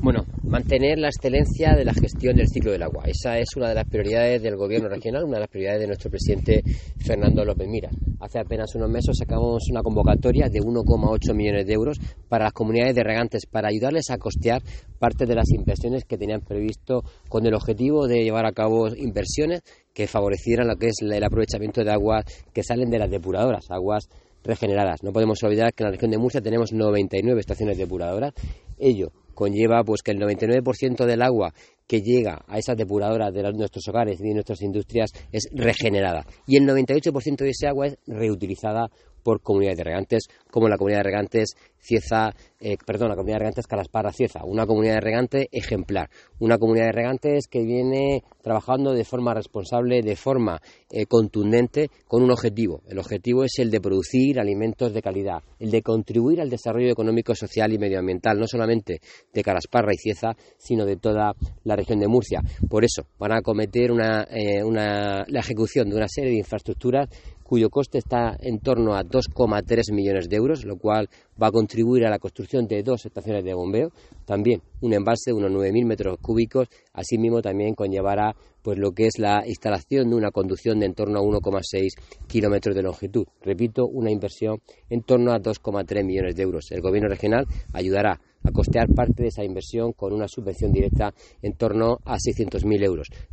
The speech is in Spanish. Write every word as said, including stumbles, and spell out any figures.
Bueno, mantener la excelencia de la gestión del ciclo del agua. Esa es una de las prioridades del gobierno regional, una de las prioridades de nuestro presidente Fernando López Miras. Hace apenas unos meses sacamos una convocatoria de uno coma ocho millones de euros para las comunidades de regantes, para ayudarles a costear parte de las inversiones que tenían previsto, con el objetivo de llevar a cabo inversiones que favorecieran lo que es el aprovechamiento de aguas que salen de las depuradoras, aguas regeneradas. No podemos olvidar que en la región de Murcia tenemos noventa y nueve estaciones depuradoras. Ello conlleva pues que el noventa y nueve por ciento del agua que llega a esas depuradoras de nuestros hogares y de nuestras industrias es regenerada, y el noventa y ocho por ciento de ese agua es reutilizada por comunidades de regantes, como la comunidad de regantes Cieza, eh, perdón, la comunidad de regantes Calasparra-Cieza, una comunidad de regantes ejemplar, una comunidad de regantes que viene trabajando de forma responsable, de forma eh, contundente, con un objetivo. El objetivo es el de producir alimentos de calidad, el de contribuir al desarrollo económico, social y medioambiental, no solamente de Calasparra y Cieza, sino de toda la región de Murcia. Por eso van a acometer una, eh, una, la ejecución de una serie de infraestructuras cuyo coste está en torno a dos coma tres millones de euros, lo cual va a contribuir a la construcción de dos estaciones de bombeo, también un embalse de unos nueve mil metros cúbicos, asimismo también conllevará pues lo que es la instalación de una conducción de en torno a uno coma seis kilómetros de longitud. Repito, una inversión en torno a dos coma tres millones de euros. El gobierno regional ayudará a costear parte de esa inversión con una subvención directa en torno a seiscientos mil euros.